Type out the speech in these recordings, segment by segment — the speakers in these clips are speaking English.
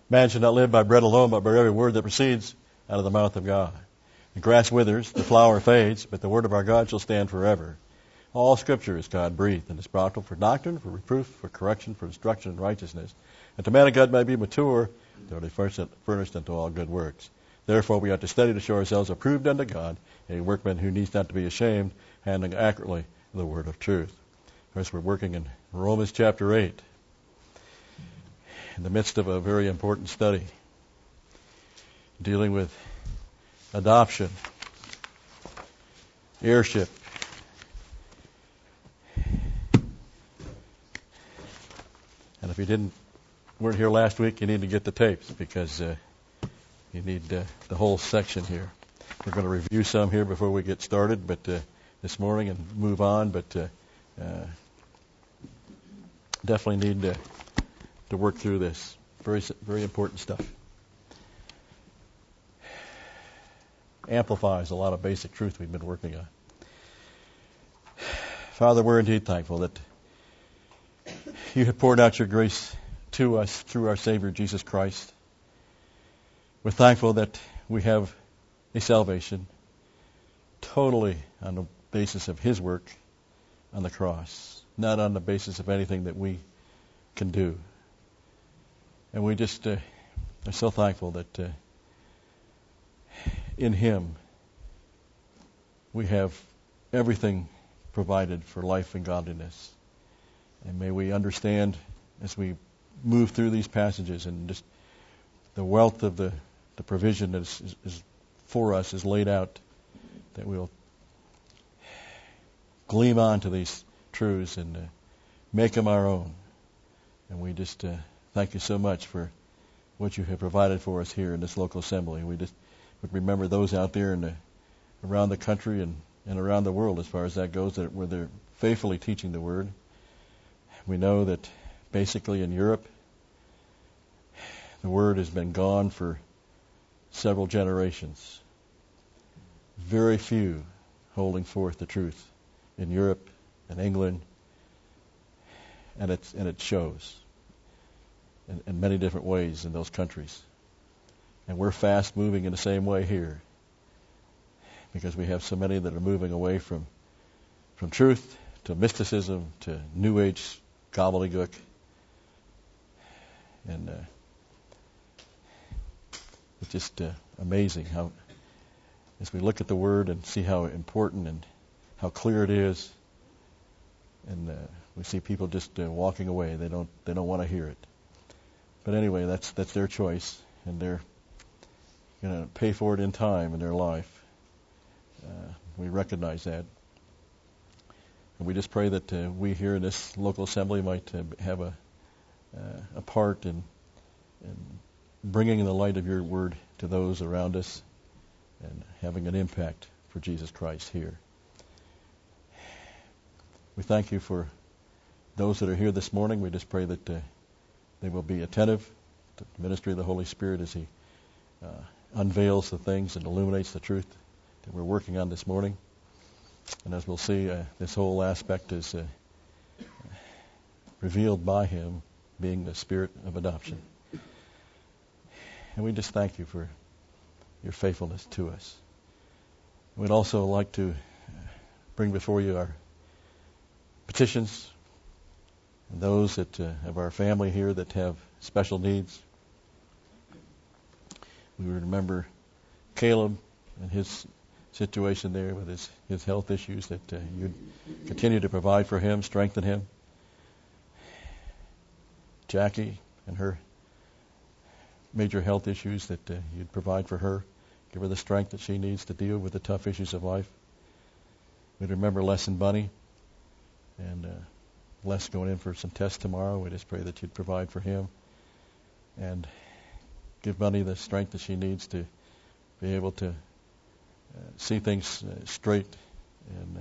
Man should not live by bread alone, but by every word that proceeds out of the mouth of God. The grass withers, the flower fades, but the word of our God shall stand forever. All Scripture is God-breathed, and is profitable for doctrine, for reproof, for correction, for instruction in righteousness, and the man of God may be mature, thoroughly furnished unto all good works. Therefore we ought to study to show ourselves approved unto God, a workman who needs not to be ashamed, handling accurately the word of truth. Of course, we're working in Romans chapter 8, in the midst of a very important study, dealing with adoption, heirship, and if you weren't here last week, you need to get the tapes, because you need the whole section here. We're going to review some here before we get started, but this morning, and move on. But definitely need to work through this. Very, very important stuff. Amplifies a lot of basic truth we've been working on. Father, we're indeed thankful that you have poured out your grace to us through our Savior Jesus Christ. We're thankful that we have a salvation totally on the basis of His work on the cross, not on the basis of anything that we can do. And we just are so thankful that in Him we have everything provided for life and godliness. And may we understand as we move through these passages, and just the wealth of the provision that is for us is laid out, that we'll gleam onto these truths and make them our own. And we just thank you so much for what you have provided for us here in this local assembly. We just would remember those out there around the country and around the world, as far as that goes, where they're faithfully teaching the Word. We know that basically in Europe, the Word has been gone for several generations. Very few holding forth the truth in Europe and England, and it shows in many different ways in those countries. And we're fast moving in the same way here, because we have so many that are moving away from truth to mysticism to New Age gobbledygook. And it's just amazing how, as we look at the Word and see how important and how clear it is, and we see people just walking away. They don't want to hear it. But anyway, that's their choice, and they're going to pay for it in time in their life. We recognize that. And we just pray that we here in this local assembly might have a part in bringing the light of your Word to those around us and having an impact for Jesus Christ here. We thank you for those that are here this morning. We just pray that they will be attentive to the ministry of the Holy Spirit as He unveils the things and illuminates the truth that we're working on this morning. And as we'll see, this whole aspect is revealed by Him being the Spirit of adoption. And we just thank you for your faithfulness to us. We'd also like to bring before you our petitions, and those that of our family here that have special needs. We remember Caleb and his situation there with his health issues, that you'd continue to provide for him, strengthen him. Jackie and her major health issues, that you'd provide for her. Give her the strength that she needs to deal with the tough issues of life. We'd remember Les and Bunny, and Les going in for some tests tomorrow. We just pray that you'd provide for him and give Bunny the strength that she needs to be able to see things straight. And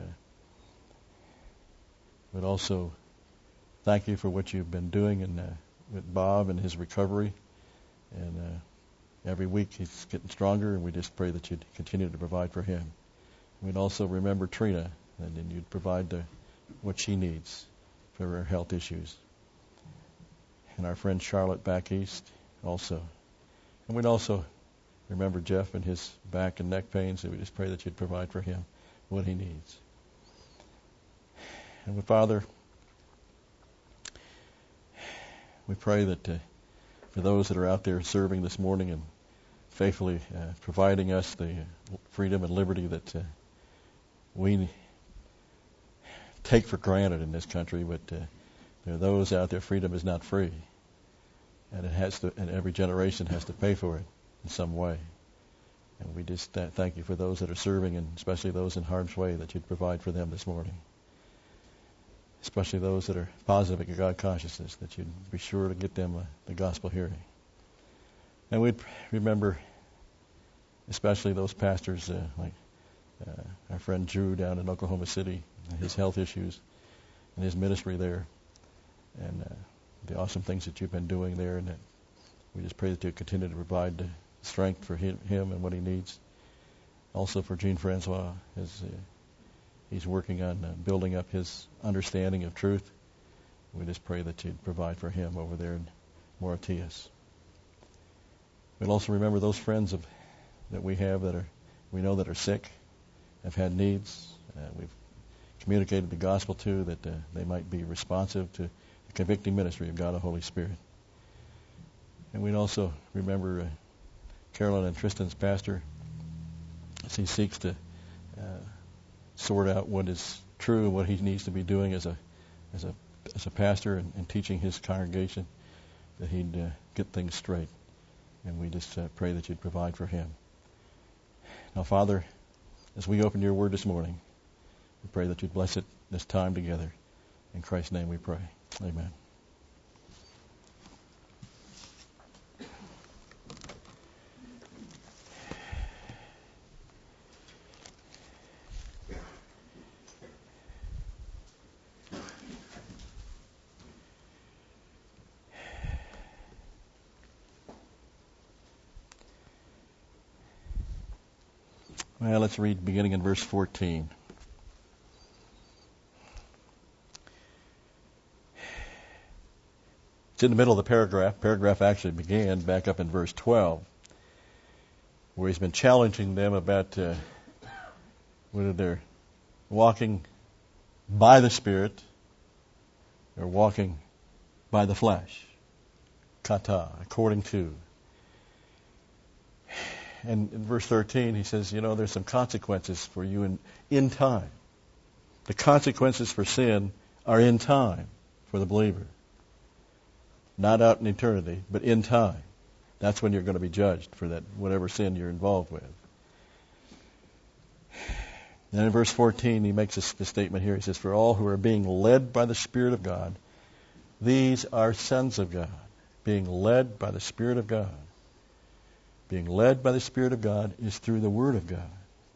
we'd also thank you for what you've been doing with Bob and his recovery. And every week he's getting stronger, and we just pray that you'd continue to provide for him. We'd also remember Trina, and then you'd provide what she needs for her health issues. And our friend Charlotte back east, also And we'd also remember Jeff and his back and neck pains, and we just pray that you'd provide for him what he needs. And Father, we pray that for those that are out there serving this morning and faithfully providing us the freedom and liberty that we take for granted in this country, but there are those out there, freedom is not free, and and every generation has to pay for it in some way. And we just thank you for those that are serving, and especially those in harm's way, that you'd provide for them this morning. Especially those that are positive in God consciousness, that you'd be sure to get them the gospel hearing. And we'd remember especially those pastors like our friend Drew down in Oklahoma City, his health issues and his ministry there, and the awesome things that you've been doing there, and that we just pray that you continue to provide the strength for him and what he needs. Also for Jean Francois, as he's working on building up his understanding of truth. We just pray that you'd provide for him over there in Mauritius. We'll also remember those friends that we have that are sick, have had needs. We've communicated the gospel to, that they might be responsive to the convicting ministry of God the Holy Spirit. And we'd also remember Carolyn and Tristan's pastor as he seeks to sort out what is true and what he needs to be doing as a pastor and teaching his congregation, that he'd get things straight. And we just pray that you'd provide for him. Now, Father, as we open your word this morning, we pray that you'd bless it this time together. In Christ's name we pray. Amen. Well, let's read beginning in verse 14. It's in the middle of the paragraph. Paragraph actually began back up in verse 12, where he's been challenging them about whether they're walking by the Spirit or walking by the flesh. Kata, according to. And in verse 13, he says, there's some consequences for you in time. The consequences for sin are in time for the believer. Not out in eternity, but in time. That's when you're going to be judged for that, whatever sin you're involved with. Then in verse 14, he makes this statement here. He says, for all who are being led by the Spirit of God, these are sons of God. Being led by the Spirit of God. Being led by the Spirit of God is through the Word of God.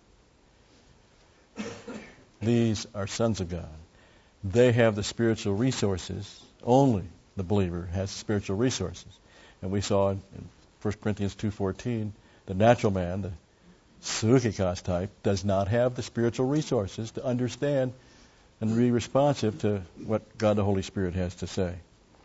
These are sons of God. They have the spiritual resources. Only the believer has spiritual resources. And we saw in 1 Corinthians 2:14, the natural man, the Suikikos type, does not have the spiritual resources to understand and be responsive to what God the Holy Spirit has to say.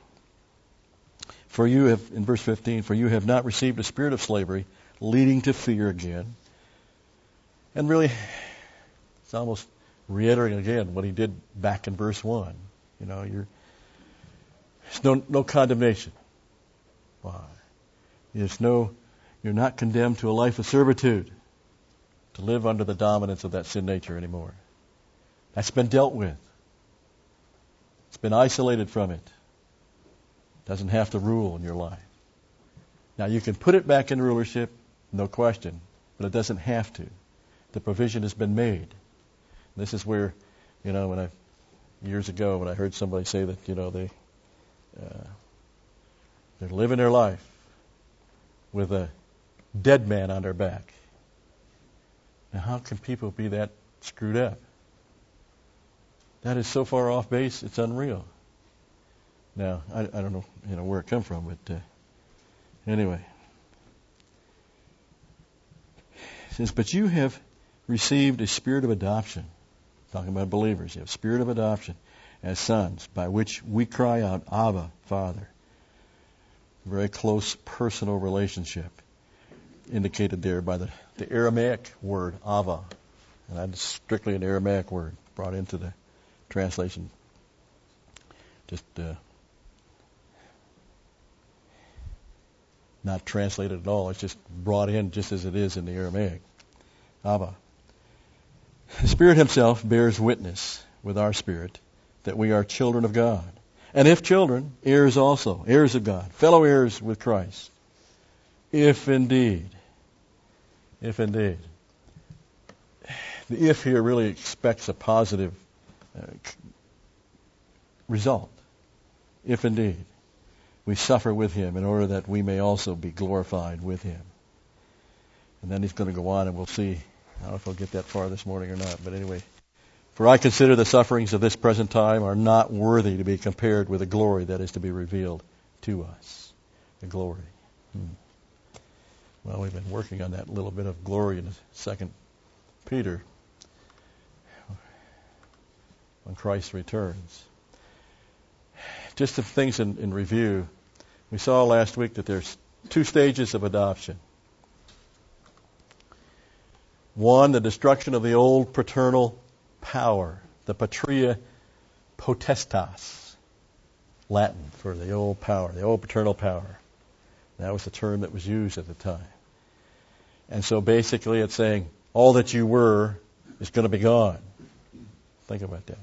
For you have, in verse 15, for you have not received a spirit of slavery, leading to fear again. And really, it's almost reiterating again what he did back in verse 1. There's no condemnation. Why? You're not condemned to a life of servitude, to live under the dominance of that sin nature anymore. That's been dealt with. It's been isolated from it. Doesn't have to rule in your life. Now, you can put it back in rulership, no question, but it doesn't have to. The provision has been made. This is where, years ago when I heard somebody say that, they're living their life with a dead man on their back. Now, how can people be that screwed up? That is so far off base, it's unreal. Now, I don't know, where it come from, but anyway. It says, but you have received a spirit of adoption. Talking about believers. You have spirit of adoption as sons, by which we cry out, Abba, Father. Very close personal relationship. indicated there by the Aramaic word, Ava. And that's strictly an Aramaic word brought into the translation. Just not translated at all. It's just brought in just as it is in the Aramaic. Abba. The Spirit Himself bears witness with our spirit that we are children of God. And if children, heirs also, heirs of God, fellow heirs with Christ. If indeed. The if here really expects a positive result. If indeed we suffer with Him in order that we may also be glorified with Him. And then he's going to go on and we'll see. I don't know if I'll get that far this morning or not, but anyway. For I consider the sufferings of this present time are not worthy to be compared with the glory that is to be revealed to us. The glory. Well, we've been working on that little bit of glory in 2 Peter when Christ returns. Just some things in review. We saw last week that there's 2 stages of adoption. One, the destruction of the old paternal power, the patria potestas, Latin for the old power, the old paternal power. That was the term that was used at the time. And so basically it's saying all that you were is going to be gone. Think about that.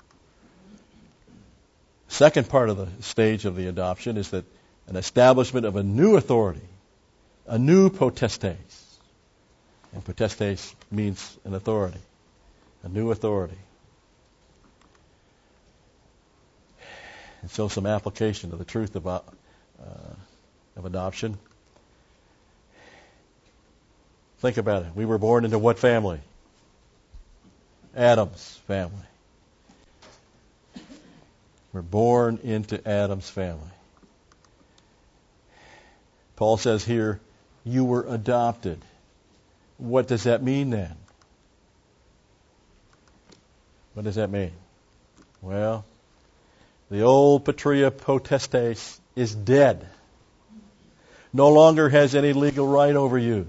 Second part of the stage of the adoption is that an establishment of a new authority, a new potestas. And potestas means an authority, a new authority. And so some application of the truth of adoption. Think about it. We were born into what family? Adam's family. We're born into Adam's family. Paul says here, you were adopted. What does that mean then? What does that mean? Well, the old patria potestas is dead. No longer has any legal right over you.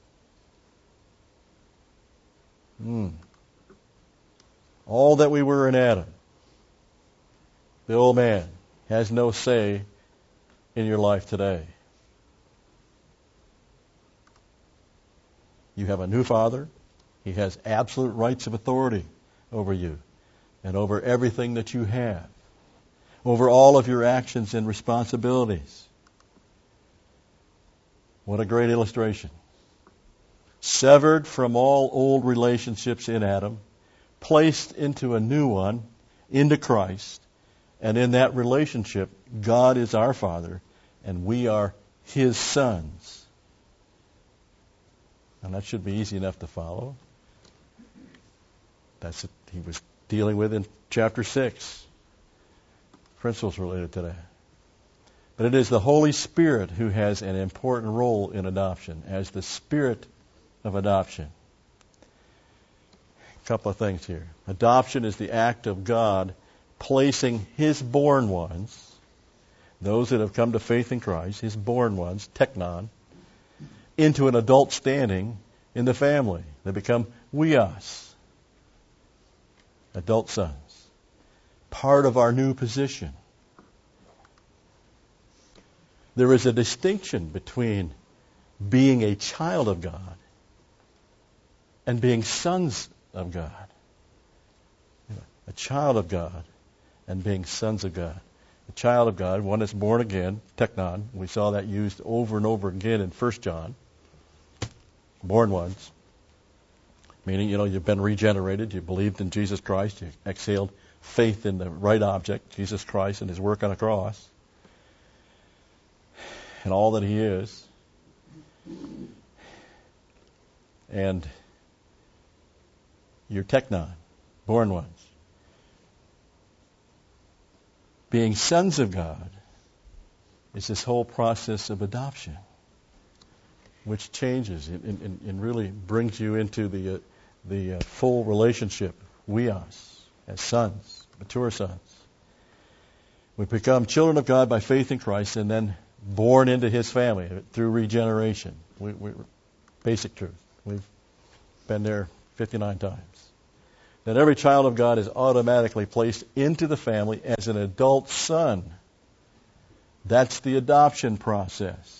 All that we were in Adam, the old man, has no say in your life today. You have a new father. He has absolute rights of authority over you and over everything that you have, over all of your actions and responsibilities. What a great illustration. Severed from all old relationships in Adam, placed into a new one, into Christ, and in that relationship, God is our Father, and we are His sons. And that should be easy enough to follow. That's what he was dealing with in chapter 6. Principles related to that. But it is the Holy Spirit who has an important role in adoption, as the Spirit of adoption. A couple of things here. Adoption is the act of God placing His born ones, those that have come to faith in Christ, His born ones, teknon, into an adult standing in the family. They become weos, adult sons, part of our new position. There is a distinction between being a child of God and being sons of God. A child of God and being sons of God. A child of God, one that's born again, teknon. We saw that used over and over again in 1 John. Born ones. Meaning, you've been regenerated. You believed in Jesus Christ. You exhaled faith in the right object, Jesus Christ and His work on the cross. And all that He is. And you're teknon, born ones. Being sons of God is this whole process of adoption, which changes and really brings you into the full relationship, weos, as sons, mature sons. We become children of God by faith in Christ and then born into His family through regeneration. basic truth. We've been there 59 times. That every child of God is automatically placed into the family as an adult son. That's the adoption process.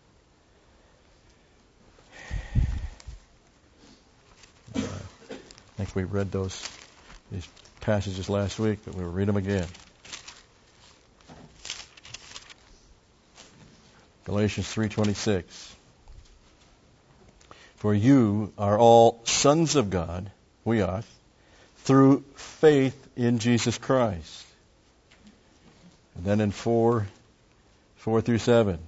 I think we read these passages last week, but we'll read them again. Galatians 3:26. For you are all sons of God, we are, through faith in Jesus Christ. And then in 4:4-7.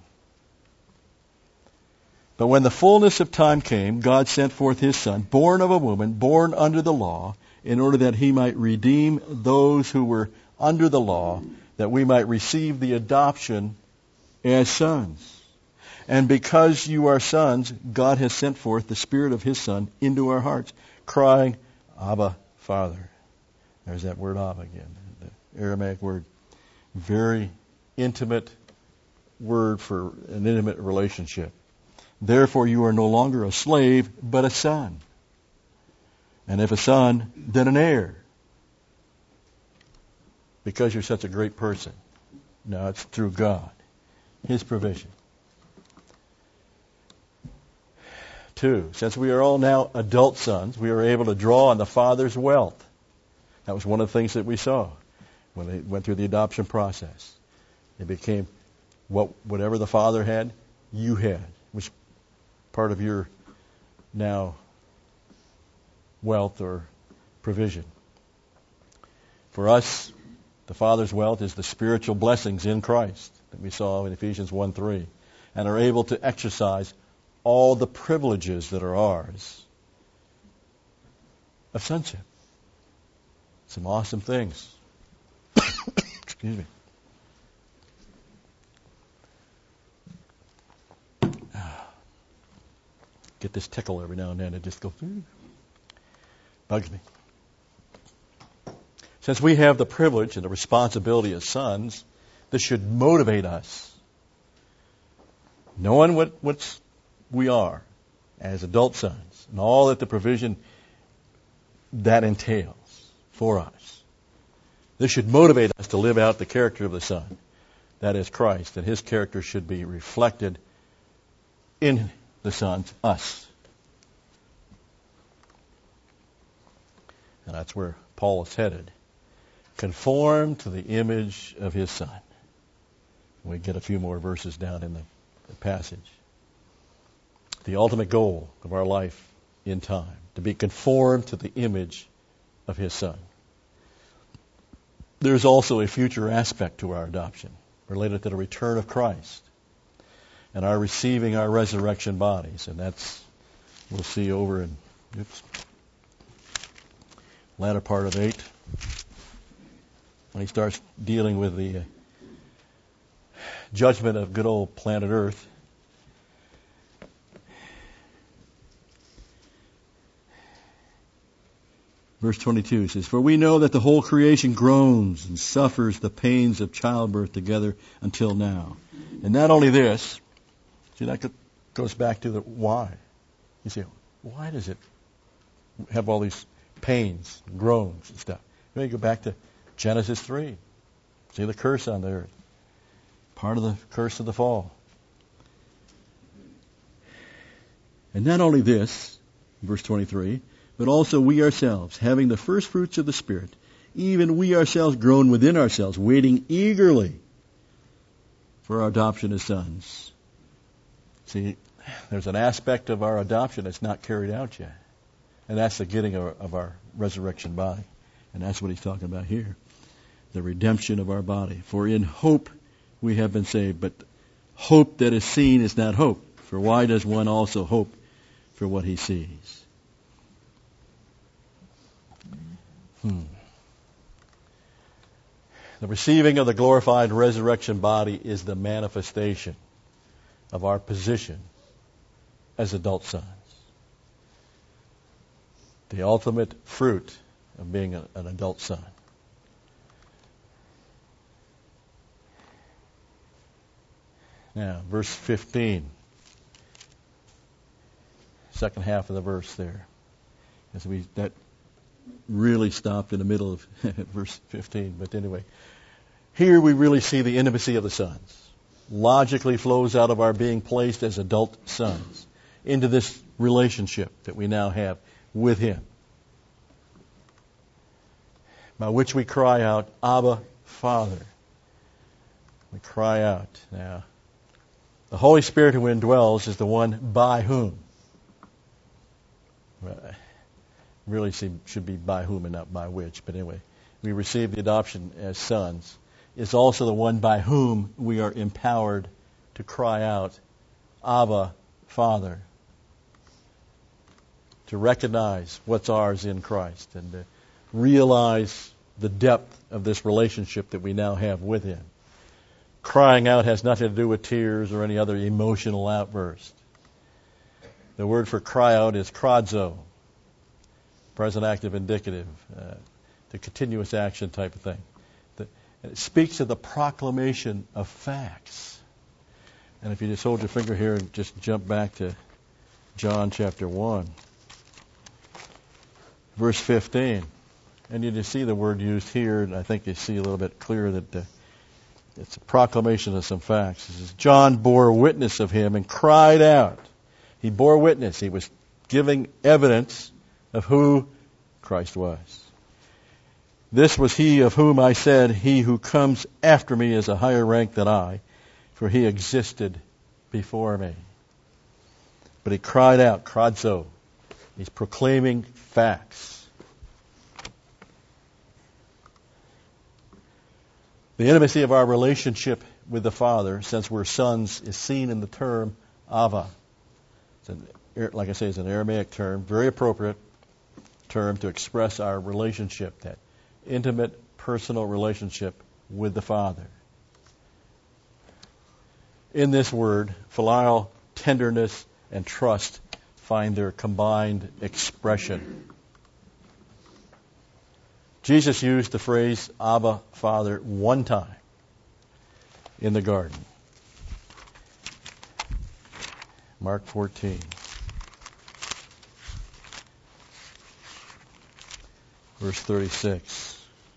But when the fullness of time came, God sent forth his Son, born of a woman, born under the law, in order that he might redeem those who were under the law, that we might receive the adoption as sons. And because you are sons, God has sent forth the Spirit of his Son into our hearts, crying, Abba, Father. There's that word Abba again, the Aramaic word. Very intimate word for an intimate relationship. Therefore you are no longer a slave, but a son. And if a son, then an heir. Because you're such a great person. No, it's through God, his provision. 2, since we are all now adult sons, we are able to draw on the Father's wealth. That was one of the things that we saw when they went through the adoption process. It became whatever the Father had, you had, which part of your now wealth or provision. For us, the Father's wealth is the spiritual blessings in Christ that we saw in Ephesians 1:3, and are able to exercise all the privileges that are ours of sonship. Some awesome things. Excuse me. Get this tickle every now and then. It just goes, bugs me. Since we have the privilege and the responsibility as sons, this should motivate us. Knowing what we are as adult sons and all that the provision that entails for us. This should motivate us to live out the character of the Son. That is Christ. And his character should be reflected in the Son, us. And that's where Paul is headed. Conform to the image of his Son. We get a few more verses down in the passage. The ultimate goal of our life in time, to be conformed to the image of his Son. There's also a future aspect to our adoption related to the return of Christ and our receiving our resurrection bodies. And that's, we'll see over in latter part of 8, when he starts dealing with the judgment of good old planet Earth. Verse 22 says, For we know that the whole creation groans and suffers the pains of childbirth together until now. And not only this, see, that goes back to the why. You say, why does it have all these pains, groans and stuff? You go back to Genesis 3. See the curse on the earth. Part of the curse of the fall. And not only this, verse 23, but also we ourselves, having the first fruits of the Spirit, even we ourselves groan within ourselves, waiting eagerly for our adoption as sons. See, there's an aspect of our adoption that's not carried out yet. And that's the getting of our resurrection body. And that's what he's talking about here. The redemption of our body. For in hope we have been saved. But hope that is seen is not hope. For why does one also hope for what he sees? The receiving of the glorified resurrection body is the manifestation of our position as adult sons. The ultimate fruit of being an adult son. Now, verse 15 second half of the verse there. As that really stopped in the middle of verse 15. But anyway, here we really see the intimacy of the sons. Logically flows out of our being placed as adult sons into this relationship that we now have with Him, by which we cry out, Abba, Father. We cry out. Now, the Holy Spirit who indwells is the one by whom. Really should be by whom and not by which. But anyway, we receive the adoption as sons. Is also the one by whom we are empowered to cry out, Abba, Father. To recognize what's ours in Christ and to realize the depth of this relationship that we now have with Him. Crying out has nothing to do with tears or any other emotional outburst. The word for cry out is kradzo, present active indicative, the continuous action type of thing. It speaks of the proclamation of facts. And if you just hold your finger here and just jump back to John chapter 1, verse 15, and you just see the word used here, and I think you see a little bit clearer that it's a proclamation of some facts. It says, John bore witness of Him and cried out. He bore witness. He was giving evidence of who Christ was. This was He of whom I said, He who comes after me is a higher rank than I, for He existed before me. But He cried out, kradzo. He's proclaiming facts. The intimacy of our relationship with the Father, since we're sons, is seen in the term Ava. Like I say, it's an Aramaic term, very appropriate term to express our relationship, that intimate, personal relationship with the Father. In this word, filial tenderness and trust find their combined expression. Jesus used the phrase Abba, Father, one time in the garden. Mark 14. Verse 36.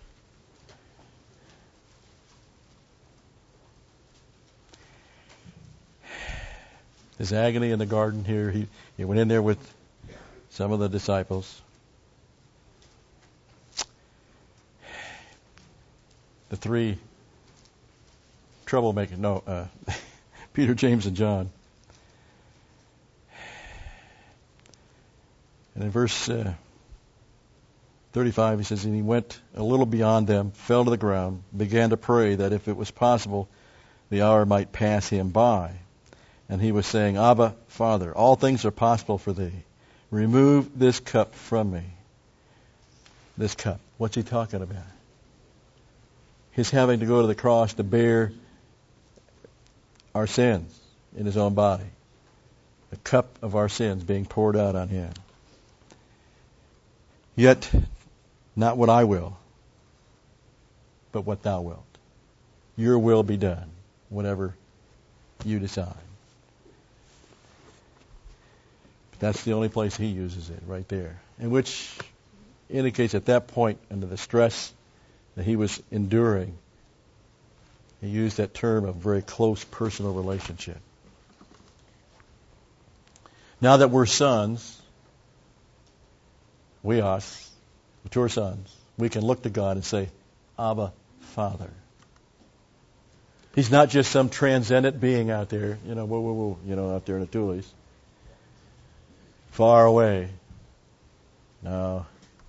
His agony in the garden here, he went in there with some of the disciples. The three troublemakers, Peter, James, and John. And in verse 35, he says, and he went a little beyond them, fell to the ground, began to pray that if it was possible, the hour might pass him by. And he was saying, Abba, Father, all things are possible for thee. Remove this cup from me. This cup. What's he talking about? His having to go to the cross to bear our sins in his own body. The cup of our sins being poured out on him. Yet, not what I will, but what thou wilt. Your will be done, whatever you decide. But that's the only place he uses it, right there. And which indicates at that point, under the stress that he was enduring, he used that term of very close personal relationship. Now that we're sons, we us, mature sons, we can look to God and say, Abba, Father. He's not just some transcendent being out there, out there in the Tules, far away. No.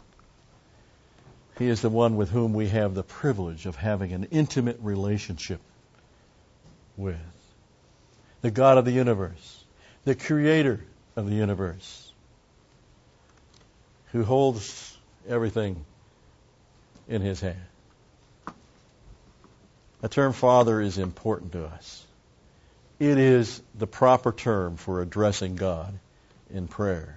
He is the one with whom we have the privilege of having an intimate relationship with. The God of the universe, the Creator of the universe, who holds everything in His hand. The term Father is important to us. It is the proper term for addressing God in prayer.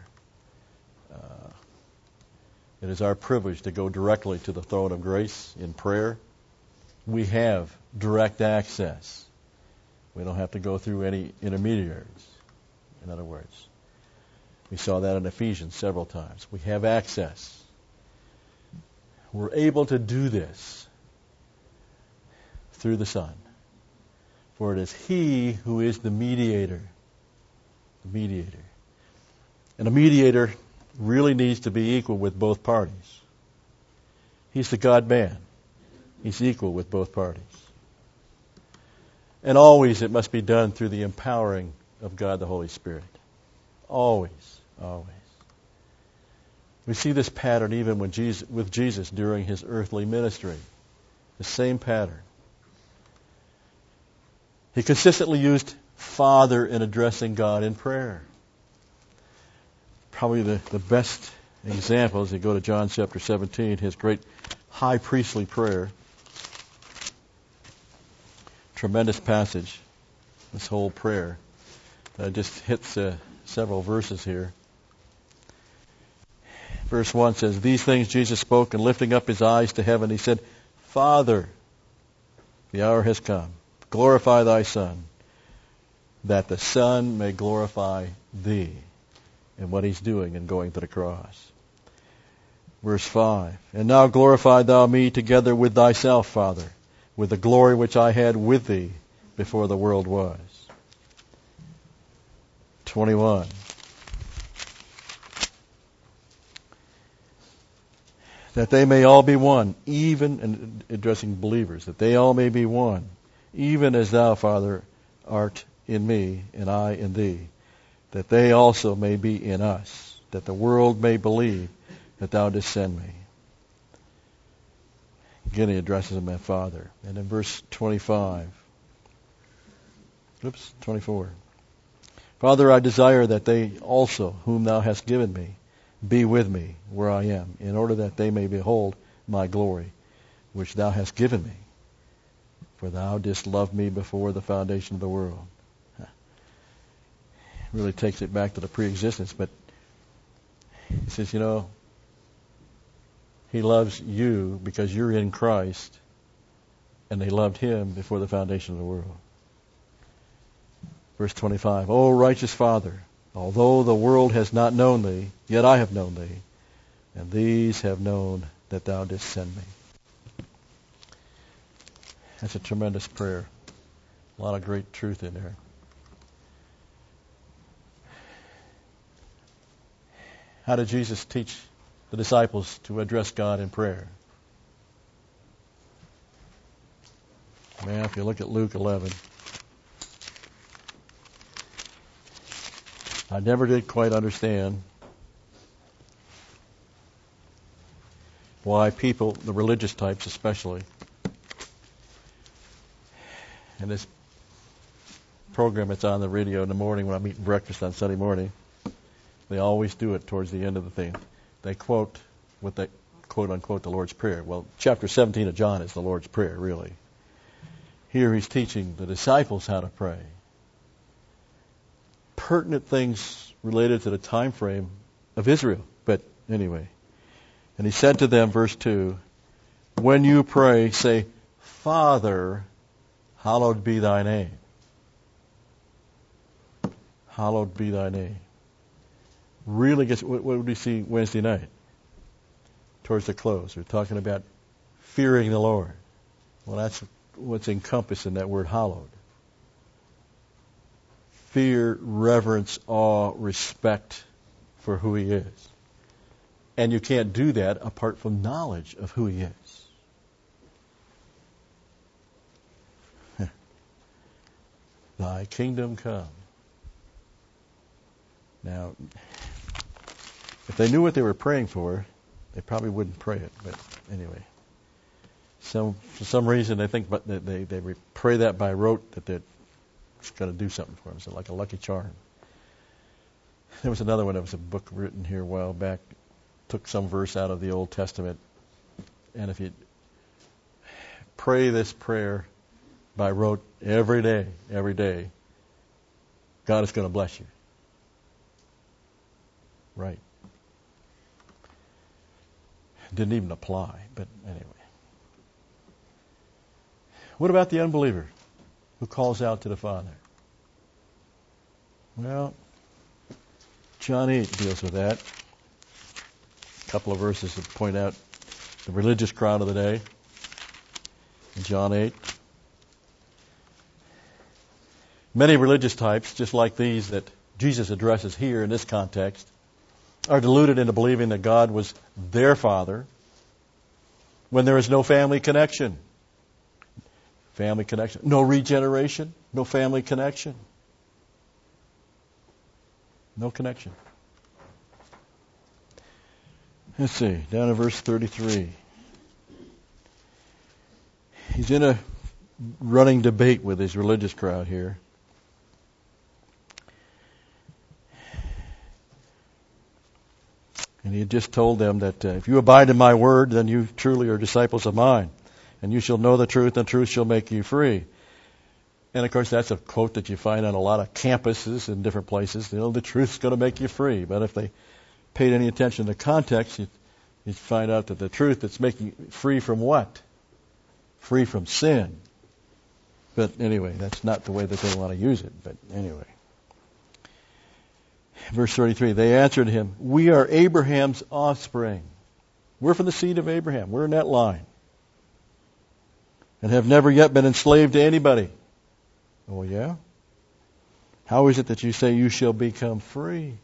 It is our privilege to go directly to the throne of grace in prayer. We have direct access. We don't have to go through any intermediaries, in other words. We saw that in Ephesians several times. We have access. We're able to do this through the Son. For it is He who is the mediator. The mediator. And a mediator really needs to be equal with both parties. He's the God-man. He's equal with both parties. And always it must be done through the empowering of God the Holy Spirit. Always, always. We see this pattern even with Jesus during His earthly ministry. The same pattern. He consistently used Father in addressing God in prayer. Probably the best example is you go to John chapter 17, His great high priestly prayer. Tremendous passage, this whole prayer. Just hits several verses here. Verse 1 says, "These things Jesus spoke, and lifting up His eyes to heaven, He said, Father, the hour has come. Glorify Thy Son, that the Son may glorify Thee." And what He's doing in going to the cross. Verse 5, "And now glorify Thou me together with Thyself, Father, with the glory which I had with Thee before the world was." 21. "That they may all be one, even," and addressing believers, "that they all may be one, even as Thou, Father, art in me, and I in Thee, that they also may be in us, that the world may believe that Thou didst send me." Again, He addresses Him as Father. And in verse 24. "Father, I desire that they also, whom Thou hast given me, be with me where I am, in order that they may behold my glory, which Thou hast given me. For Thou didst love me before the foundation of the world." Really takes it back to the pre-existence, but He says, He loves you because you're in Christ, and they loved Him before the foundation of the world. Verse 25, "O righteous Father, although the world has not known Thee, yet I have known Thee, and these have known that Thou didst send me." That's a tremendous prayer. A lot of great truth in there. How did Jesus teach the disciples to address God in prayer? Well, if you look at Luke 11, I never did quite understand why people, the religious types especially, and this program that's on the radio in the morning when I'm eating breakfast on Sunday morning, they always do it towards the end of the thing. They quote what they quote unquote the Lord's Prayer. Well, chapter 17 of John is the Lord's Prayer, really. Here He's teaching the disciples how to pray. Pertinent things related to the time frame of Israel. But anyway. "And He said to them," verse 2, "When you pray, say, Father, hallowed be Thy name." Hallowed be Thy name. Really gets, what would we see Wednesday night? Towards the close. We're talking about fearing the Lord. Well, that's what's encompassed in that word hallowed. Fear, reverence, awe, respect for who He is. And you can't do that apart from knowledge of who He is. Thy kingdom come. Now, if they knew what they were praying for, they probably wouldn't pray it. But anyway, for some reason they think, but they pray that by rote, that they're going to do something for them. So like a lucky charm. There was another one. There was a book written here a while back. Took some verse out of the Old Testament, and if you pray this prayer by rote every day, God is going to bless you. Right. Didn't even apply, but anyway. What about the unbeliever who calls out to the Father? Well, John 8 deals with that. A couple of verses that point out the religious crowd of the day. In John 8. Many religious types, just like these that Jesus addresses here in this context, are deluded into believing that God was their father when there is no family connection. Family connection. No regeneration. No family connection. No connection. Let's see, down in verse 33. He's in a running debate with his religious crowd here. And he had just told them that if you abide in my word, then you truly are disciples of mine. And you shall know the truth, and the truth shall make you free. And, of course, that's a quote that you find on a lot of campuses in different places. The truth's going to make you free. But if they paid any attention to context, you'd find out that the truth that's making you free from what? Free from sin. But anyway, that's not the way that they want to use it. But anyway. Verse 33, they answered him, we are Abraham's offspring. We're from the seed of Abraham. We're in that line. And have never yet been enslaved to anybody. Oh, yeah? How is it that you say you shall become free?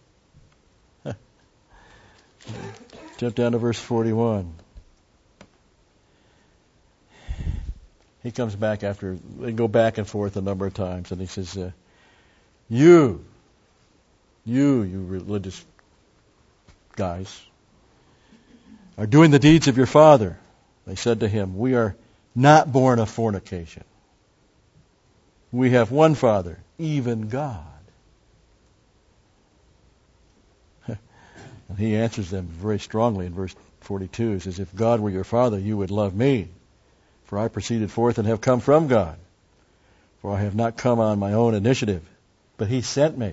Jump down to verse 41. He comes back after, they go back and forth a number of times, and he says, you religious guys, are doing the deeds of your father. They said to him, we are not born of fornication. We have one Father, even God. And he answers them very strongly in verse 42. He says, if God were your Father, you would love me. For I proceeded forth and have come from God. For I have not come on my own initiative, but he sent me.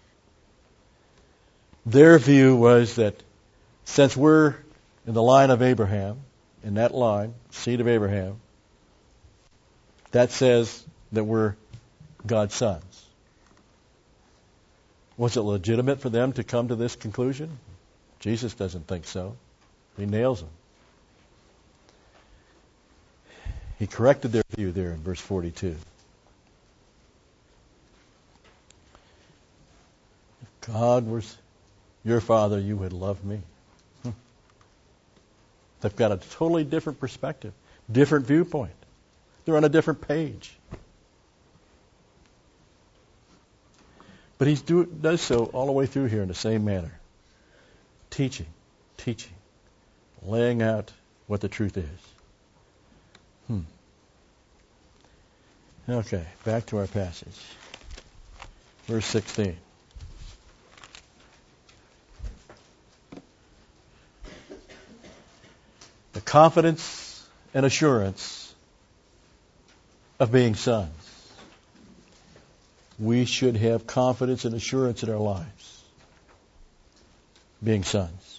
Their view was that since we're in the line of Abraham, in that line, seed of Abraham, that says that we're God's sons. Was it legitimate for them to come to this conclusion? Jesus doesn't think so. He nails them. He corrected their view there in verse 42. If God was your Father, you would love me. They've got a totally different perspective, different viewpoint. They're on a different page. But he does so all the way through here in the same manner. Teaching, laying out what the truth is. Okay, back to our passage. Verse 16. The confidence and assurance of being sons. We should have confidence and assurance in our lives. Being sons.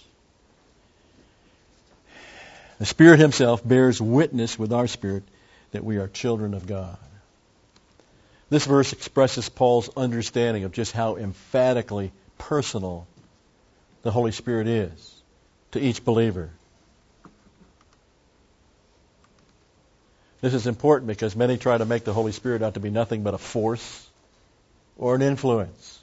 The Spirit Himself bears witness with our spirit that we are children of God. This verse expresses Paul's understanding of just how emphatically personal the Holy Spirit is to each believer. This is important because many try to make the Holy Spirit out to be nothing but a force or an influence.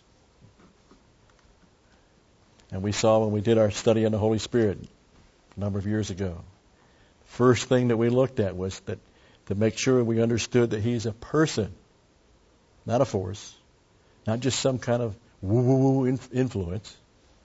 And we saw when we did our study on the Holy Spirit a number of years ago, the first thing that we looked at was that to make sure we understood that He's a person, not a force, not just some kind of woo-woo-woo influence.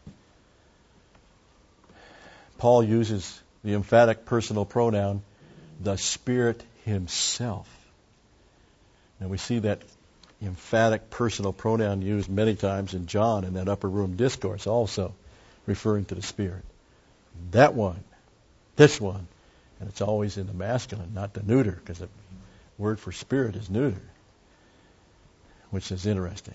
Paul uses the emphatic personal pronoun, the Spirit Himself. And we see that emphatic personal pronoun used many times in John in that upper room discourse also, referring to the Spirit. That one, this one, and it's always in the masculine, not the neuter, because the word for spirit is neuter, which is interesting.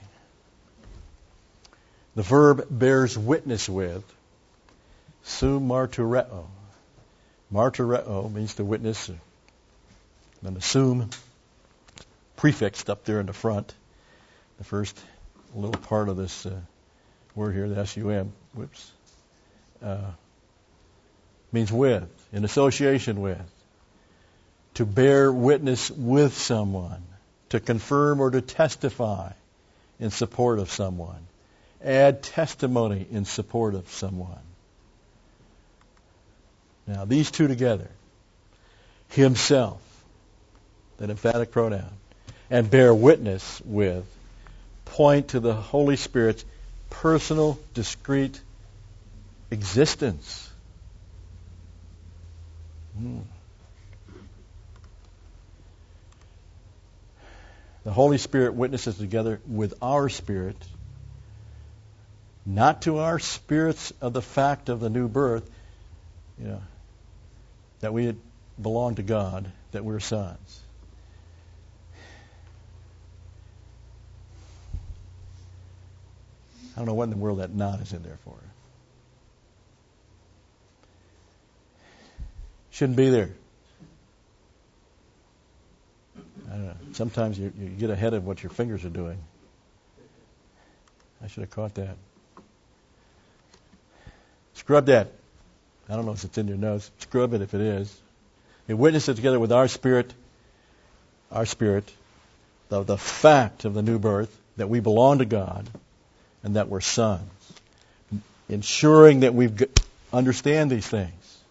The verb bears witness with, sum martureo. Martureo means to witness, and the sum prefixed up there in the front, the first little part of this word here, the S-U-M, means with, in association with, to bear witness with someone, to confirm or to testify in support of someone, add testimony in support of someone. Now, these two together, himself, that emphatic pronoun, and bear witness with, point to the Holy Spirit's personal, discrete existence. The Holy Spirit witnesses together with our spirit, not to our spirits of the fact of the new birth, that we belong to God, that we're sons. I don't know what in the world that knot is in there for. Shouldn't be there. I don't know. Sometimes you get ahead of what your fingers are doing. I should have caught that. Scrub that. I don't know if it's in your notes. Scrub it if it is. It witnesses together with our spirit, the fact of the new birth, that we belong to God and that we're sons. Ensuring that we understand these things.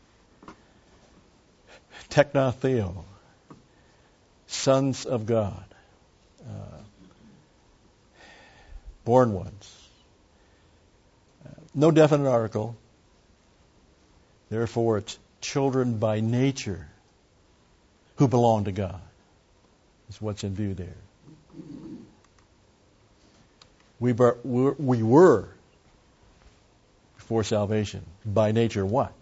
Teknotheo, sons of God, born ones. No definite article. Therefore, it's children by nature who belong to God. Is what's in view there. We were, before salvation, by nature what?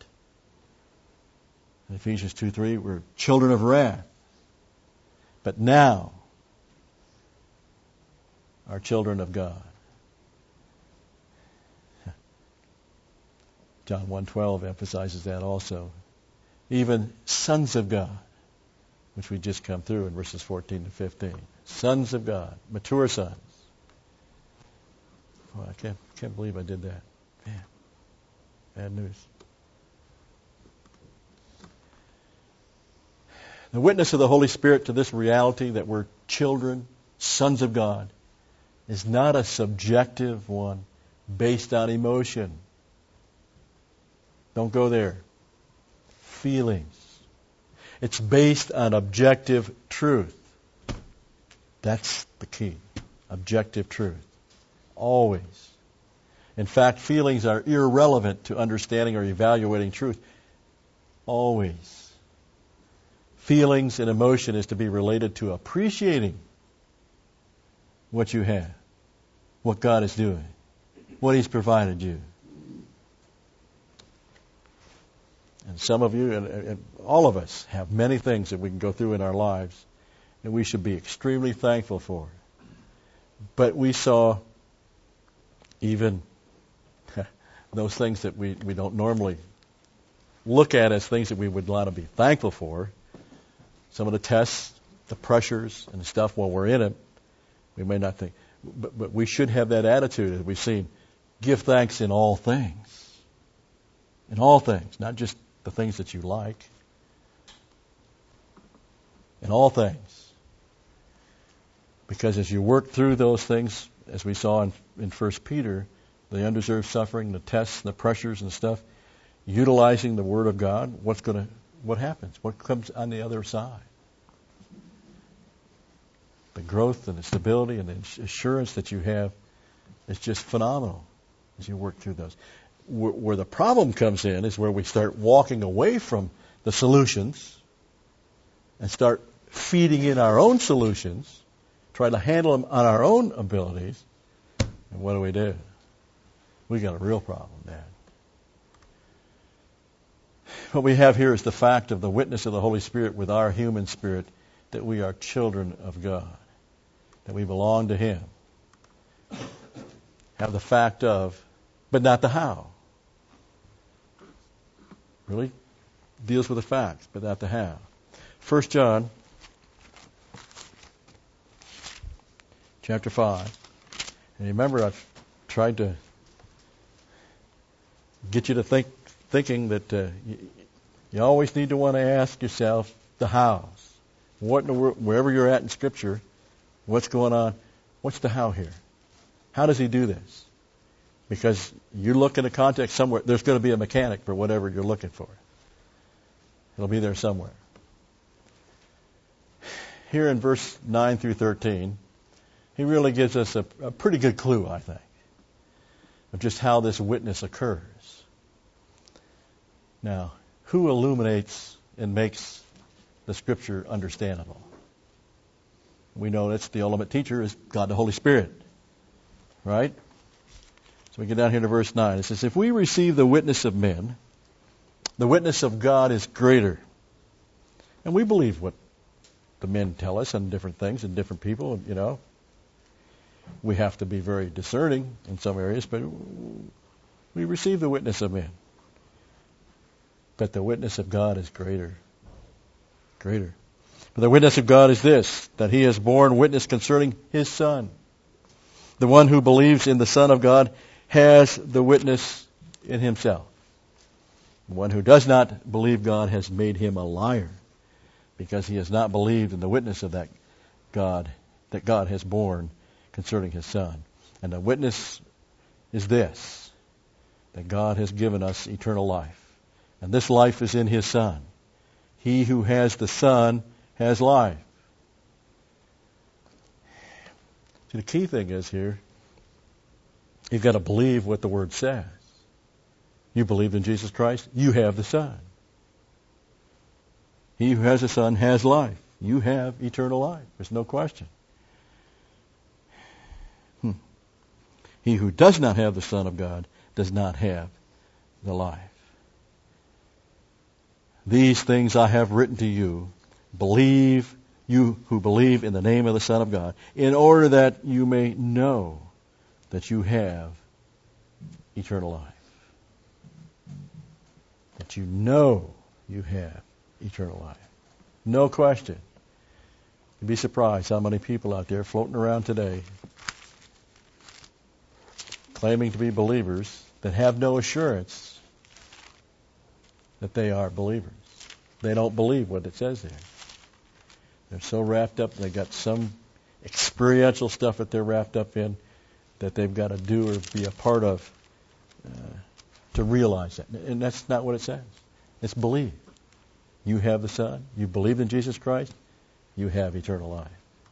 In Ephesians 2:3, we're children of wrath. But now, are children of God. John 1:12 emphasizes that also. Even sons of God, which we just come through in verses 14 to 15. Sons of God, mature sons. Oh, I can't believe I did that. Man, bad news. The witness of the Holy Spirit to this reality that we're children, sons of God, is not a subjective one based on emotion. Don't go there. Feelings. It's based on objective truth. That's the key. Objective truth. Always. In fact, feelings are irrelevant to understanding or evaluating truth. Always. Feelings and emotion is to be related to appreciating what you have, what God is doing, what He's provided you. And some of you, and all of us, have many things that we can go through in our lives that we should be extremely thankful for. But we saw even those things that we don't normally look at as things that we would want to be thankful for. Some of the tests, the pressures, and the stuff while we're in it, we may not think. But we should have that attitude, as we've seen. Give thanks in all things. In all things, not just the things that you like. In all things. Because as you work through those things, as we saw in 1 Peter, the undeserved suffering, the tests, the pressures and stuff, utilizing the Word of God, what happens? What comes on the other side? The growth and the stability and the assurance that you have is just phenomenal as you work through those. Where the problem comes in is where we start walking away from the solutions and start feeding in our own solutions, try to handle them on our own abilities. And what do? We got a real problem, Dad. What we have here is the fact of the witness of the Holy Spirit with our human spirit that we are children of God, that we belong to Him. Have the fact of, but not the how. Really deals with the facts, but not the how. 1 John chapter 5. And remember, I've tried to get you to thinking that you always need to want to ask yourself the hows. What in the world, wherever you're at in Scripture, what's going on? What's the how here? How does he do this? Because you look in a context somewhere, there's going to be a mechanic for whatever you're looking for. It'll be there somewhere. Here in verse 9 through 13, he really gives us a pretty good clue, I think, of just how this witness occurs. Now, who illuminates and makes the Scripture understandable? We know that's the ultimate teacher is God the Holy Spirit. Right? So we get down here to verse 9. It says, if we receive the witness of men, the witness of God is greater. And we believe what the men tell us on different things and different people, you know. We have to be very discerning in some areas, but we receive the witness of men. But the witness of God is greater. Greater. But the witness of God is this, that he has borne witness concerning his Son. The one who believes in the Son of God has the witness in himself. The one who does not believe God has made him a liar, because he has not believed in the witness of that God has borne concerning his Son. And the witness is this, that God has given us eternal life. And this life is in his Son. He who has the Son has life. See, the key thing is here, you've got to believe what the Word says. You believe in Jesus Christ, you have the Son. He who has the Son has life. You have eternal life. There's no question. He who does not have the Son of God does not have the life. These things I have written to you, believe you who believe in the name of the Son of God, in order that you may know that you have eternal life. That you know you have eternal life. No question. You'd be surprised how many people out there floating around today claiming to be believers that have no assurance that they are believers. They don't believe what it says there. They're so wrapped up, they got some experiential stuff that they're wrapped up in that they've got to do or be a part of to realize that. And that's not what it says. It's believe. You have the Son. You believe in Jesus Christ. You have eternal life.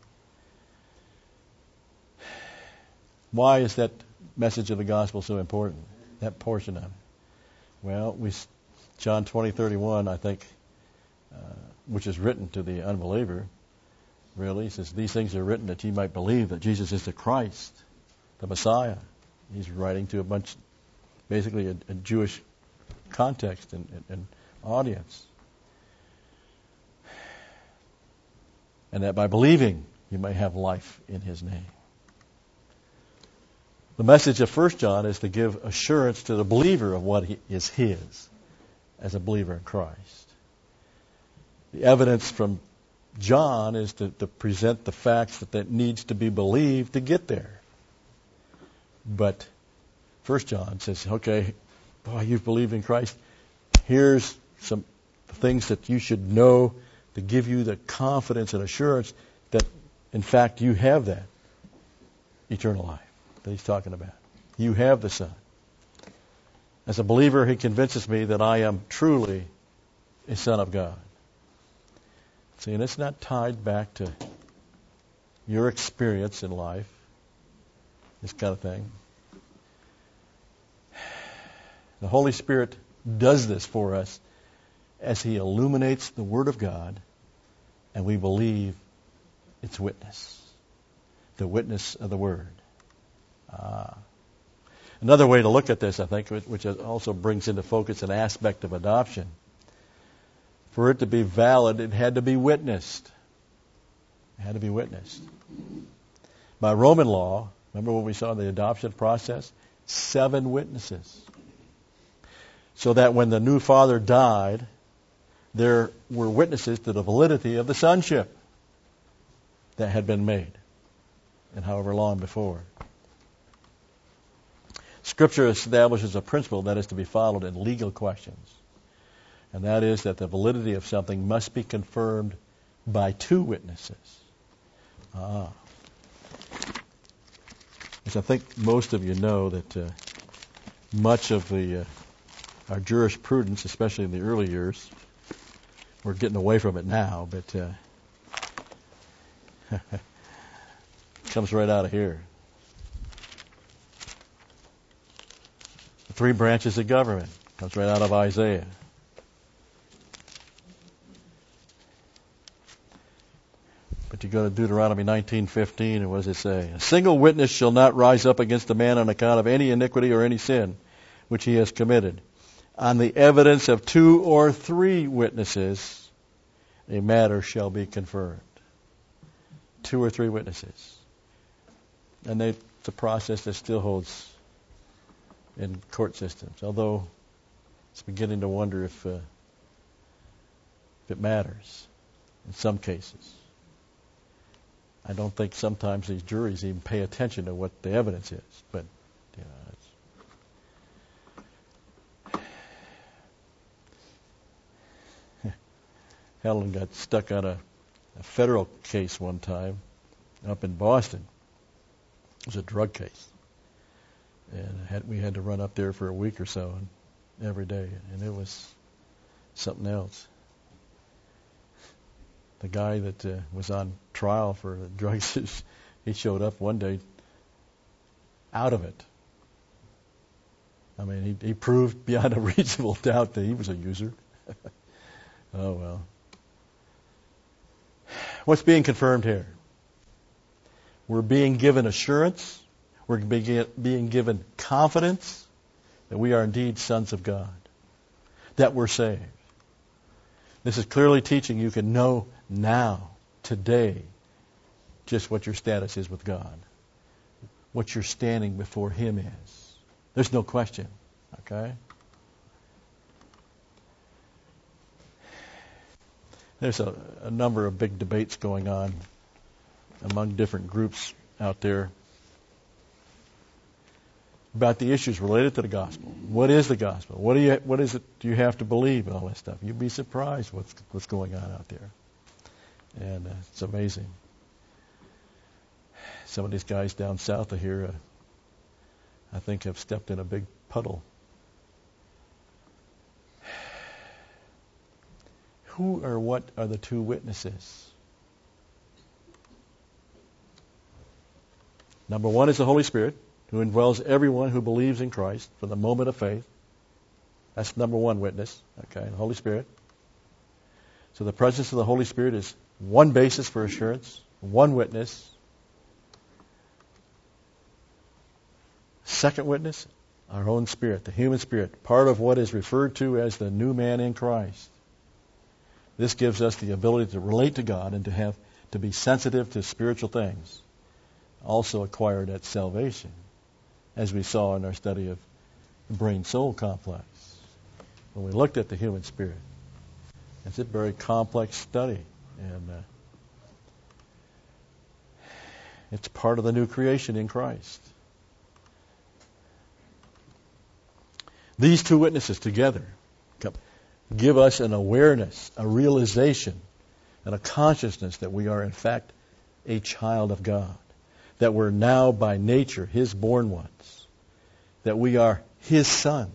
Why is that message of the gospel so important? That portion of it. Well, John 20:31, I think, which is written to the unbeliever, really says, these things are written that ye might believe that Jesus is the Christ, the Messiah. He's writing to basically a Jewish context and audience. And that by believing, you may have life in his name. The message of 1 John is to give assurance to the believer of what is his as a believer in Christ. The evidence from John is to present the facts that needs to be believed to get there. But 1 John says, okay, boy, you've believed in Christ. Here's some things that you should know to give you the confidence and assurance that, in fact, you have that eternal life that he's talking about. You have the Son. As a believer, he convinces me that I am truly a son of God. See, and it's not tied back to your experience in life, this kind of thing. The Holy Spirit does this for us as he illuminates the Word of God, and we believe its witness, the witness of the Word. Another way to look at this, I think, which also brings into focus an aspect of adoption. For it to be valid, it had to be witnessed. It had to be witnessed. By Roman law, remember what we saw in the adoption process? 7 witnesses. So that when the new father died, there were witnesses to the validity of the sonship that had been made, and however long before. Scripture establishes a principle that is to be followed in legal questions, and that is that the validity of something must be confirmed by two witnesses. As I think most of you know that much of our jurisprudence, especially in the early years, we're getting away from it now, but it comes right out of here. The three branches of government comes right out of Isaiah. But you go to Deuteronomy 19:15, and what does it say? A single witness shall not rise up against a man on account of any iniquity or any sin which he has committed. On the evidence of two or three witnesses, a matter shall be confirmed. 2 or 3 witnesses. And it's a process that still holds in court systems, although it's beginning to wonder if it matters in some cases. I don't think sometimes these juries even pay attention to what the evidence is, but Helen got stuck on a federal case one time up in Boston. It was a drug case. And we had to run up there for a week or so every day, and it was something else. The guy that was on trial for drugs, he showed up one day out of it. I mean, he proved beyond a reasonable doubt that he was a user. Oh, well. What's being confirmed here? We're being given assurance. We're being given confidence that we are indeed sons of God, that we're saved. This is clearly teaching you can know now, today, just what your status is with God, what your standing before Him is. There's no question, okay? There's a number of big debates going on among different groups out there about the issues related to the gospel. What is the gospel? What is it you have to believe? All that stuff. You'd be surprised what's going on out there, and it's amazing. Some of these guys down south of here, I think, have stepped in a big puddle. Who or what are the two witnesses? Number one is the Holy Spirit, who indwells everyone who believes in Christ from the moment of faith. That's number one witness, okay, the Holy Spirit. So the presence of the Holy Spirit is one basis for assurance, one witness. Second witness, our own spirit, the human spirit, part of what is referred to as the new man in Christ. This gives us the ability to relate to God and to be sensitive to spiritual things, also acquired at salvation, as we saw in our study of the brain-soul complex. When we looked at the human spirit, it's a very complex study, and it's part of the new creation in Christ. These two witnesses together give us an awareness, a realization, and a consciousness that we are in fact a child of God, that we're now by nature His born ones, that we are His sons.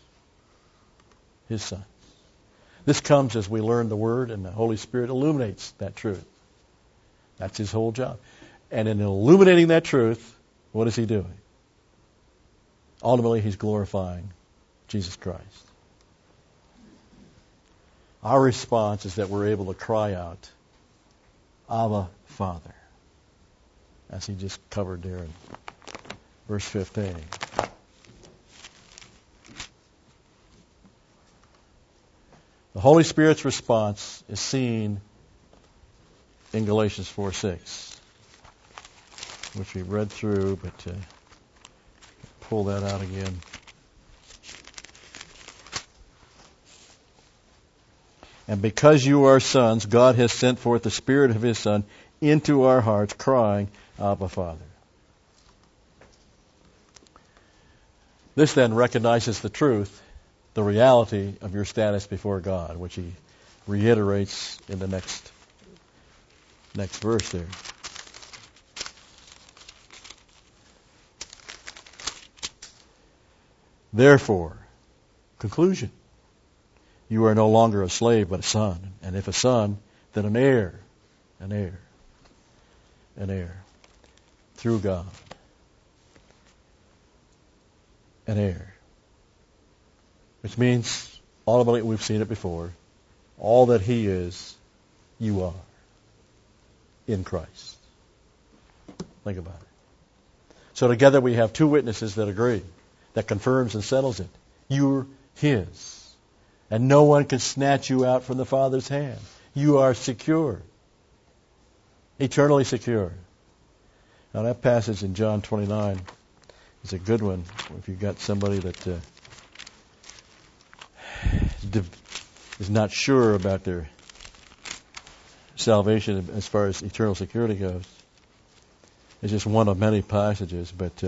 His sons. This comes as we learn the Word, and the Holy Spirit illuminates that truth. That's His whole job. And in illuminating that truth, what is He doing? Ultimately, He's glorifying Jesus Christ. Our response is that we're able to cry out, Abba, Father, as he just covered there in verse 15. The Holy Spirit's response is seen in Galatians 4:6, which we read through, but pull that out again. And because you are sons, God has sent forth the Spirit of His Son into our hearts, crying, Abba, Father. This then recognizes the truth, the reality of your status before God, which he reiterates in the next verse there. Therefore, conclusion, you are no longer a slave but a son, and if a son, then an heir, through God. An heir. Which means, ultimately, we've seen it before, all that he is, you are in Christ. Think about it. So together we have two witnesses that agree, that confirms and settles it. You're his. And no one can snatch you out from the Father's hand. You are secure. Eternally secure. Now that passage in John 29 is a good one. If you've got somebody that is not sure about their salvation as far as eternal security goes. It's just one of many passages, but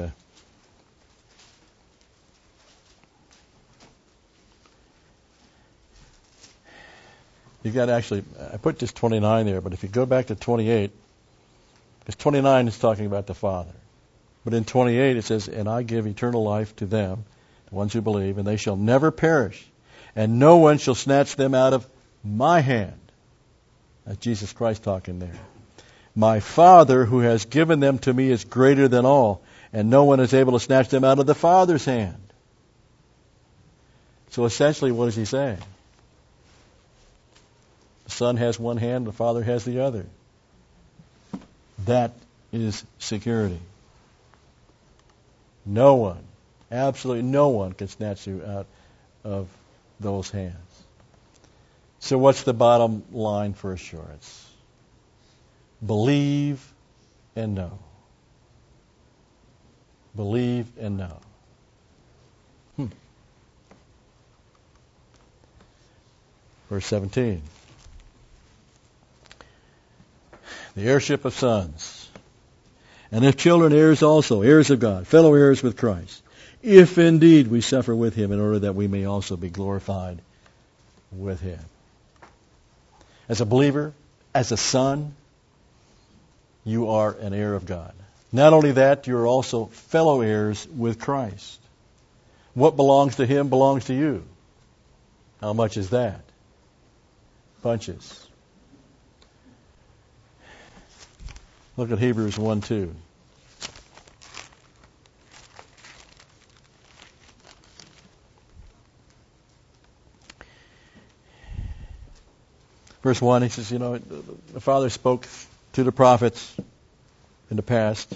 you've got actually, I put just 29 there, but if you go back to 28, because 29 is talking about the Father. But in 28 it says, and I give eternal life to them, the ones who believe, and they shall never perish, and no one shall snatch them out of my hand. That's Jesus Christ talking there. My Father who has given them to me is greater than all, and no one is able to snatch them out of the Father's hand. So essentially, what is he saying? The Son has one hand, the Father has the other. That is security. No one, absolutely no one can snatch you out of those hands. So what's the bottom line for assurance? Believe and know. Believe and know. Verse 17. The heirship of sons. And if children, heirs also, heirs of God, fellow heirs with Christ, if indeed we suffer with him in order that we may also be glorified with him. As a believer, as a son, you are an heir of God. Not only that, you are also fellow heirs with Christ. What belongs to him belongs to you. How much is that? Bunches. Look at Hebrews 1:2. Verse 1, he says, the Father spoke to the prophets in the past.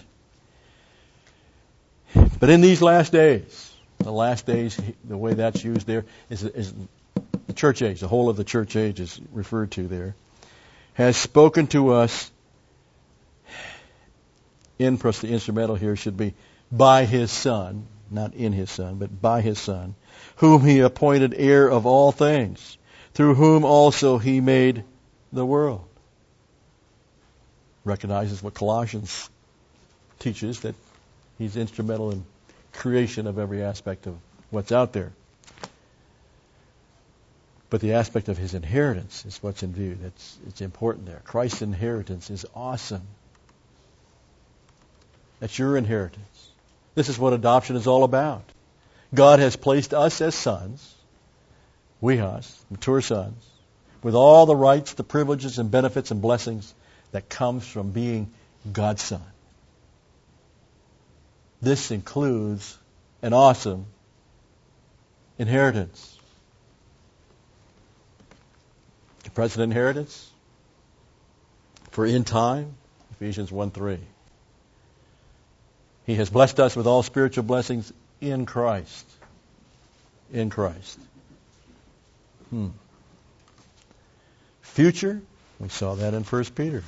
But in these last days, the way that's used there is the church age, the whole of the church age is referred to there, has spoken to us, in plus the instrumental here should be by his Son, not in his Son, but by his Son, whom he appointed heir of all things, through whom also he made the world. Recognizes what Colossians teaches, that he's instrumental in creation of every aspect of what's out there. But the aspect of his inheritance is what's in view. It's important there. Christ's inheritance is awesome. That's your inheritance. This is what adoption is all about. God has placed us as sons, mature sons, with all the rights, the privileges and benefits and blessings that comes from being God's son. This includes an awesome inheritance. The present inheritance for in time, Ephesians 1:3. He has blessed us with all spiritual blessings in Christ. In Christ. Future, we saw that in 1 Peter.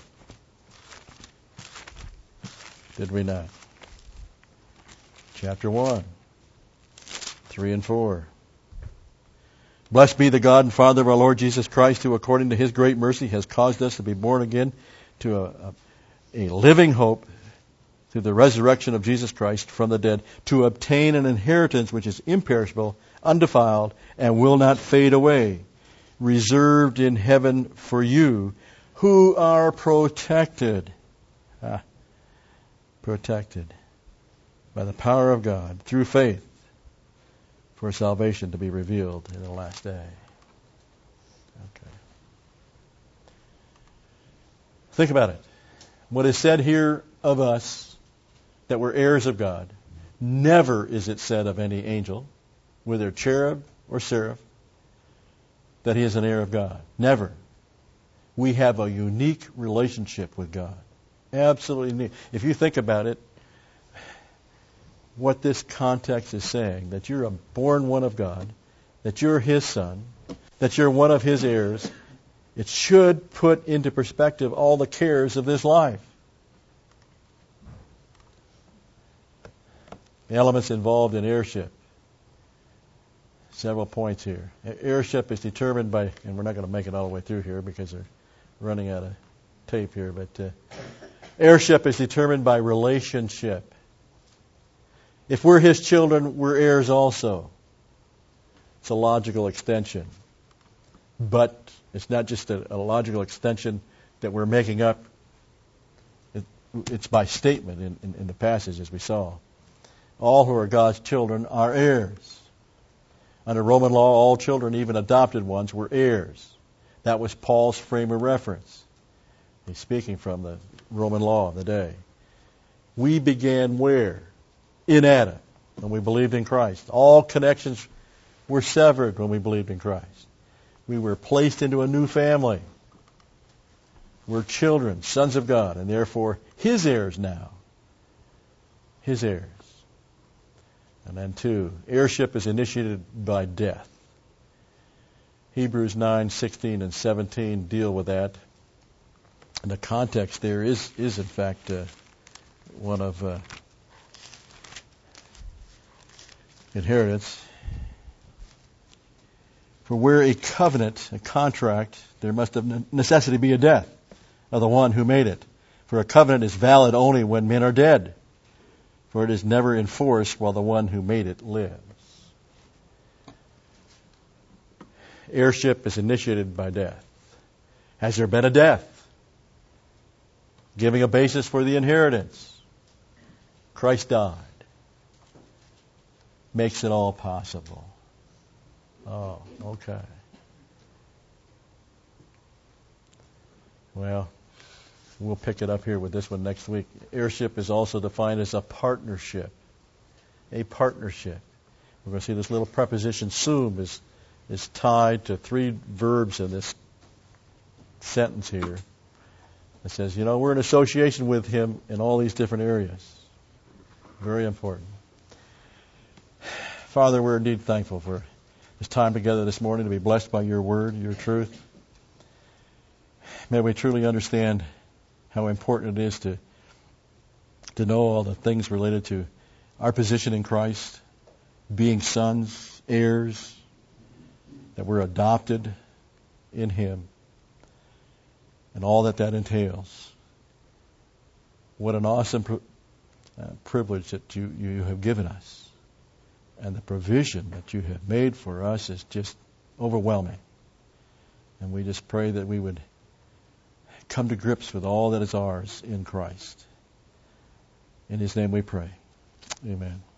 Did we not? Chapter 1, 3 and 4. Blessed be the God and Father of our Lord Jesus Christ, who according to his great mercy has caused us to be born again to a living hope through the resurrection of Jesus Christ from the dead, to obtain an inheritance which is imperishable, undefiled, and will not fade away, reserved in heaven for you, who are protected. Protected by the power of God through faith for salvation to be revealed in the last day. Okay. Think about it. What is said here of us, that we're heirs of God, never is it said of any angel, whether cherub or seraph, that he is an heir of God. Never. We have a unique relationship with God. Absolutely unique. If you think about it, what this context is saying, that you're a born one of God, that you're His son, that you're one of His heirs, it should put into perspective all the cares of this life. The elements involved in heirship. Several points here. Heirship is determined by, and we're not going to make it all the way through here because they're running out of tape here, but heirship is determined by relationship. If we're His children, we're heirs also. It's a logical extension. But it's not just a logical extension that we're making up. It's by statement in the passage, as we saw. All who are God's children are heirs. Under Roman law, all children, even adopted ones, were heirs. That was Paul's frame of reference. He's speaking from the Roman law of the day. We began where? In Adam, when we believed in Christ. All connections were severed when we believed in Christ. We were placed into a new family. We're children, sons of God, and therefore His heirs now. His heirs. And then 2, heirship is initiated by death. Hebrews 9:16 and 17 deal with that. And the context there is in fact one of inheritance. For where a covenant, a contract, there must of necessity be a death of the one who made it. For a covenant is valid only when men are dead. For it is never enforced while the one who made it lives. Heirship is initiated by death. Has there been a death? Giving a basis for the inheritance. Christ died. Makes it all possible. Oh, okay. Well, we'll pick it up here with this one next week. Heirship is also defined as a partnership. A partnership. We're going to see this little preposition sum is tied to 3 verbs in this sentence here. It says, we're in association with Him in all these different areas. Very important. Father, we're indeed thankful for this time together this morning to be blessed by Your Word, Your truth. May we truly understand how important it is to know all the things related to our position in Christ, being sons, heirs, that we're adopted in Him, and all that entails. What an awesome privilege that you have given us. And the provision that You have made for us is just overwhelming. And we just pray that we would come to grips with all that is ours in Christ. In His name we pray. Amen.